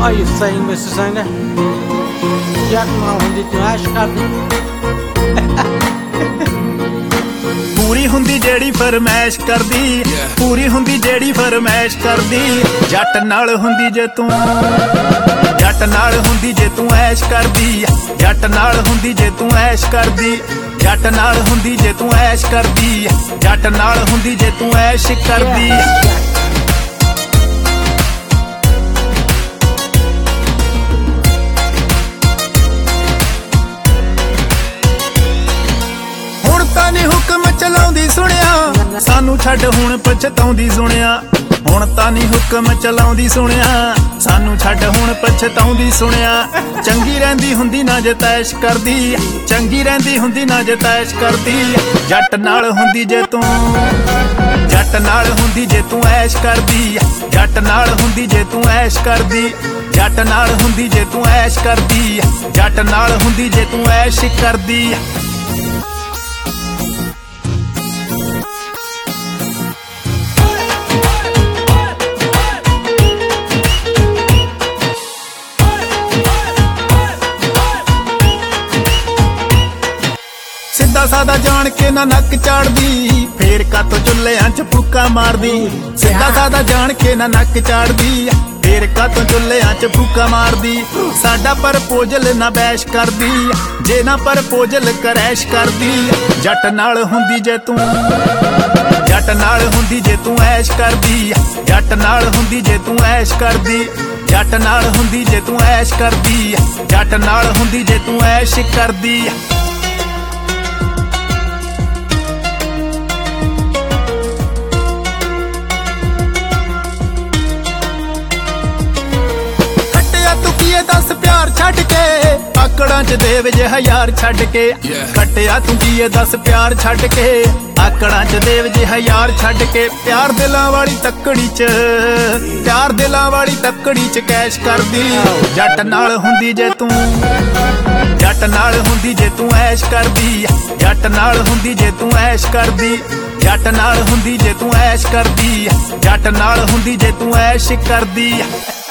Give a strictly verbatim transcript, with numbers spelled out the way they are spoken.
Are you saying, Mister Singer? Jack now ਹੁੰਦੀ ਤੂੰ ਐਸ਼ ਕਰਦੀ ਪੂਰੀ ਹੁੰਦੀ ਜਿਹੜੀ ਫਰਮੈਸ਼ ਕਰਦੀ ਪੂਰੀ ਹੁੰਦੀ ਜਿਹੜੀ ਫਰਮੈਸ਼ ਕਰਦੀ ਜੱਟ ਨਾਲ ਹੁੰਦੀ ਜੇ ਤੂੰ ਜੱਟ ਨਾਲ ਹੁੰਦੀ ਜੇ ਤੂੰ ਐਸ਼ ਕਰਦੀ ਜੱਟ ਨਾਲ ਹੁੰਦੀ ਜੇ ਤੂੰ ਐਸ਼ ਕਰਦੀ ਜੱਟ ਨਾਲ ਹੁੰਦੀ ਜੇ ਤੂੰ ਐਸ਼ ਕਰਦੀ ਜੱਟ ਨਾਲ ਹੁੰਦੀ ਜੇ ਤੂੰ ਐਸ਼ ਕਰਦੀ ਹੁਕਮ ਚਲਾਉਂਦੀ ਸੁਣਿਆ ਸਾਨੂੰ ਛੱਡ ਹੁਣ ਪਛਤਾਉਂਦੀ ਸੁਣਿਆ ਹੁਣ ਤਾਂ ਨਹੀਂ ਹੁਕਮ ਚਲਾਉਂਦੀ ਸੁਣਿਆ ਸਾਨੂੰ ਛੱਡ ਹੁਣ ਪਛਤਾਉਂਦੀ ਸੁਣਿਆ ਚੰਗੀ ਰਹਿੰਦੀ ਹੁੰਦੀ ਨਾ ਜੇ ਤੈਸ਼ ਕਰਦੀ ਚੰਗੀ ਰਹਿੰਦੀ ਹੁੰਦੀ ਨਾ ਜੇ ਤੈਸ਼ ਕਰਦੀ ਜੱਟ ਨਾਲ ਹੁੰਦੀ ਜੇ ਤੂੰ ਜੱਟ ਨਾਲ ਹੁੰਦੀ ਜੇ ਤੂੰ ਐਸ਼ ਕਰਦੀ ਜੱਟ ਨਾਲ ਹੁੰਦੀ ਜੇ ਤੂੰ ਐਸ਼ ਕਰਦੀ ਜੱਟ ਨਾਲ ਹੁੰਦੀ ਜੇ ਤੂੰ ਐਸ਼ ਕਰਦੀ ਜੱਟ ਨਾਲ ਹੁੰਦੀ ਜੇ ਤੂੰ ਐਸ਼ ਕਰਦੀ ਸਿੱਧਾ ਸਾਦਾ ਜਾਣ ਕੇ ਨਾ ਨੱਕ ਚਾੜਦੀ ਫੇਰ ਕਾਤੋਂ ਚੁੱਲ੍ਹਿਆਂ ਚ ਫੂਕਾਂ ਮਾਰਦੀ ਸਿੱਧਾ ਸਾਦਾ ਜਾਣ ਕੇ ਨਾ ਨੱਕ ਚਾੜਦੀ ਫੇਰ ਕਾਤੋਂ ਚੁੱਲ੍ਹਿਆਂ ਚ ਫੂਕਾਂ ਮਾਰਦੀ ਸਾਡਾ ਪ੍ਰਪੋਜ਼ਲ ਨਾ ਬੈਸ਼ ਕਰਦੀ ਜੇ ਨਾ ਪ੍ਰਪੋਜ਼ਲ ਕਰੈਸ਼ ਕਰਦੀ ਜੱਟ ਨਾਲ ਹੁੰਦੀ ਜੇ ਤੂੰ ਜੱਟ ਨਾਲ ਹੁੰਦੀ ਜੇ ਤੂੰ ਐਸ਼ ਕਰਦੀ ਜੱਟ ਨਾਲ ਹੁੰਦੀ ਜੇ ਤੂੰ ਐਸ਼ ਕਰਦੀ ਜੱਟ ਨਾਲ ਹੁੰਦੀ ਜੇ ਤੂੰ ਐਸ਼ ਕਰਦੀ ਜੱਟ ਨਾਲ ਹੁੰਦੀ ਜੇ ਤੂੰ ਐਸ਼ ਕਰਦੀ दस प्यार छड़ के आकड़ा च देव जे हजार छड़ के कटिया तू की दस प्यार छड़ के आकड़ा च देव जे हजार छड़ के प्यार दिलां वाली तकड़ी च प्यार दिलां वाली तकड़ी च कैश कर दी जट नाल हुंदी जे तू जट नाल हुंदी जे तू ऐश कर दी जट नाल हुंदी जे तू ऐश कर दी जट नाल हुंदी जे तू ऐश कर दी जट नाल हुंदी जे तू ऐश कर दी